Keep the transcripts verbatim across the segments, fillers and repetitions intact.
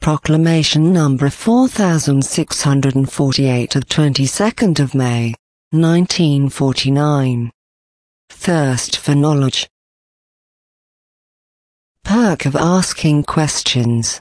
Proclamation number four thousand six hundred forty-eight of twenty-second of May, nineteen forty-nine. Thirst for knowledge. Perk of asking questions.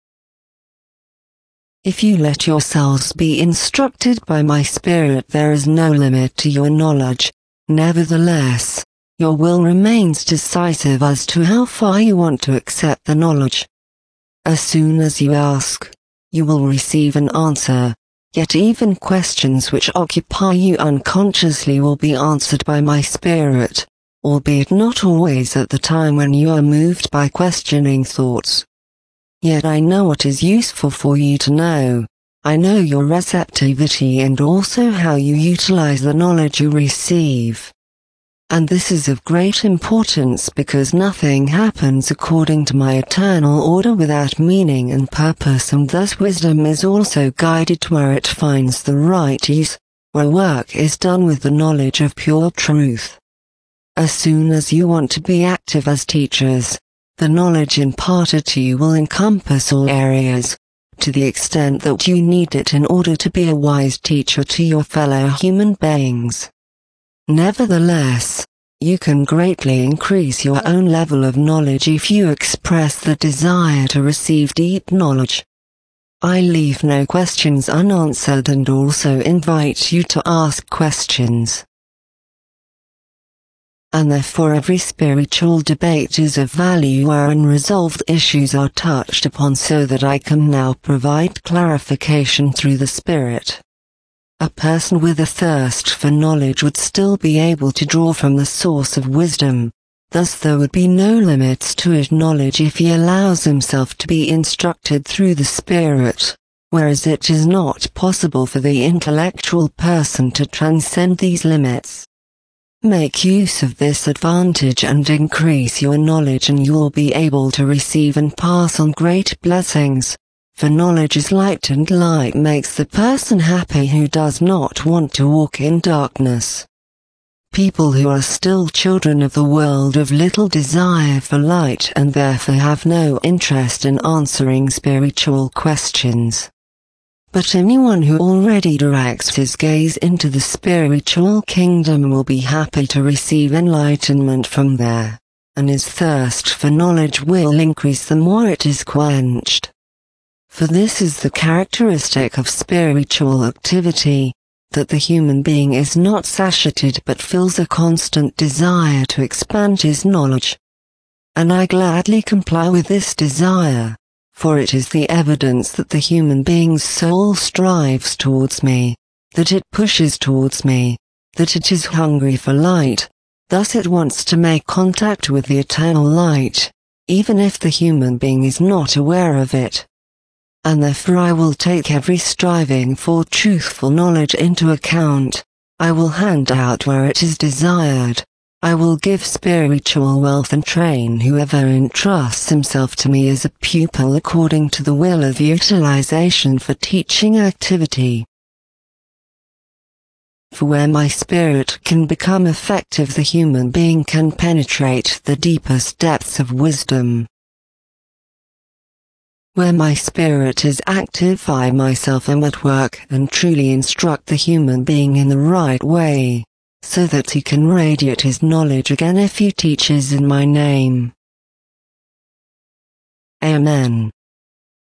If you let yourselves be instructed by my Spirit, there is no limit to your knowledge. Nevertheless, your will remains decisive as to how far you want to accept the knowledge. As soon as you ask, you will receive an answer, yet even questions which occupy you unconsciously will be answered by my Spirit, albeit not always at the time when you are moved by questioning thoughts. Yet I know what is useful for you to know. I know your receptivity and also how you utilize the knowledge you receive. And this is of great importance because nothing happens according to my eternal order without meaning and purpose, and thus wisdom is also guided to where it finds the right use, where work is done with the knowledge of pure truth. As soon as you want to be active as teachers, the knowledge imparted to you will encompass all areas, to the extent that you need it in order to be a wise teacher to your fellow human beings. Nevertheless, you can greatly increase your own level of knowledge if you express the desire to receive deep knowledge. I leave no questions unanswered and also invite you to ask questions. And therefore every spiritual debate is of value where unresolved issues are touched upon, so that I can now provide clarification through the Spirit. A person with a thirst for knowledge would still be able to draw from the source of wisdom, thus there would be no limits to his knowledge if he allows himself to be instructed through the Spirit, whereas it is not possible for the intellectual person to transcend these limits. Make use of this advantage and increase your knowledge, and you will be able to receive and pass on great blessings. For knowledge is light, and light makes the person happy who does not want to walk in darkness. People who are still children of the world have little desire for light and therefore have no interest in answering spiritual questions. But anyone who already directs his gaze into the spiritual kingdom will be happy to receive enlightenment from there, and his thirst for knowledge will increase the more it is quenched. For this is the characteristic of spiritual activity, that the human being is not satiated but feels a constant desire to expand his knowledge. And I gladly comply with this desire, for it is the evidence that the human being's soul strives towards me, that it pushes towards me, that it is hungry for light, thus it wants to make contact with the eternal light, even if the human being is not aware of it. And therefore I will take every striving for truthful knowledge into account. I will hand out where it is desired. I will give spiritual wealth and train whoever entrusts himself to me as a pupil according to the will of utilization for teaching activity. For where my Spirit can become effective, the human being can penetrate the deepest depths of wisdom. Where my Spirit is active, I myself am at work and truly instruct the human being in the right way, so that he can radiate his knowledge again if he teaches in my name. Amen.